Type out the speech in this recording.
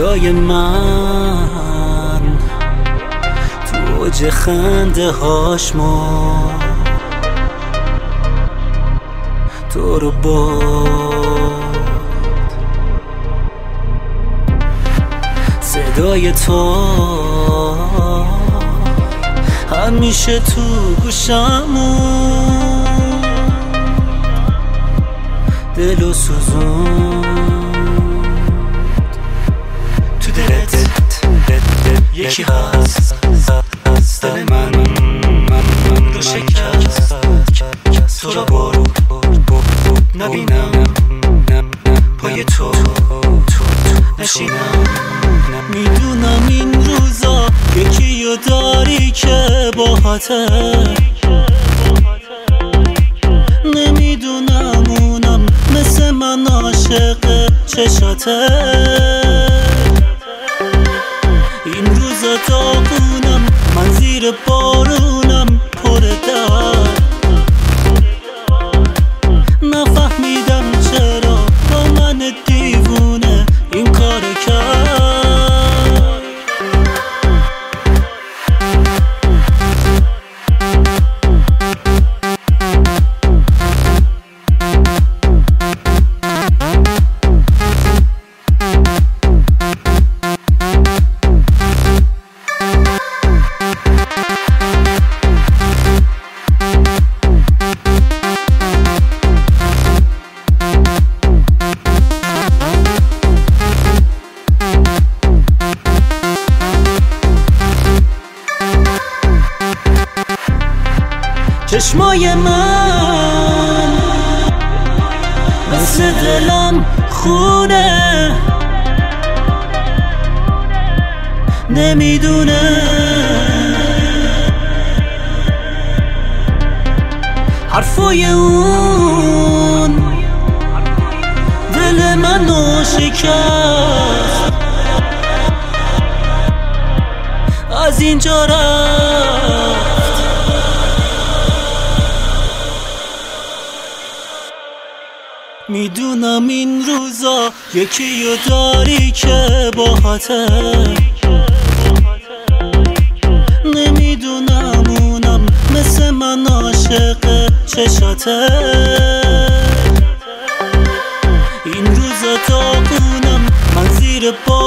صدای من تو اوج خنده هاش تو رو باد، صدای تو همیشه تو گوشمون دلو سوزون تو دلت یکی هست دل من رو شکست تو رو برد نبینم پای تو نشینم میدونم این روزا یکی رو داری که باهاته نمیدونم اونم مثل من عاشق چشاته این روزا داغونم من زیر بارونم پر درد نفهمیدم چرا با من دیوونه این کار کرد چشمای من مثل دلم خونه نمیدونه حرفای اون دل منو شکست از اینجا رفت میدونم این روزا یکی رو داری که باهاته نمیدونم اونم مثل من عاشق چشاته این روزا داغونم من زیر